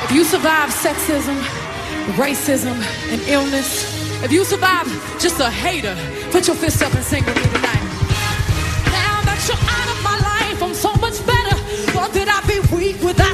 If you survive sexism, racism, and illness, if you survive just a hater, put your fist up and sing with me tonight. Now that you're out of my life, I'm so much better. Thought that I'd be weak without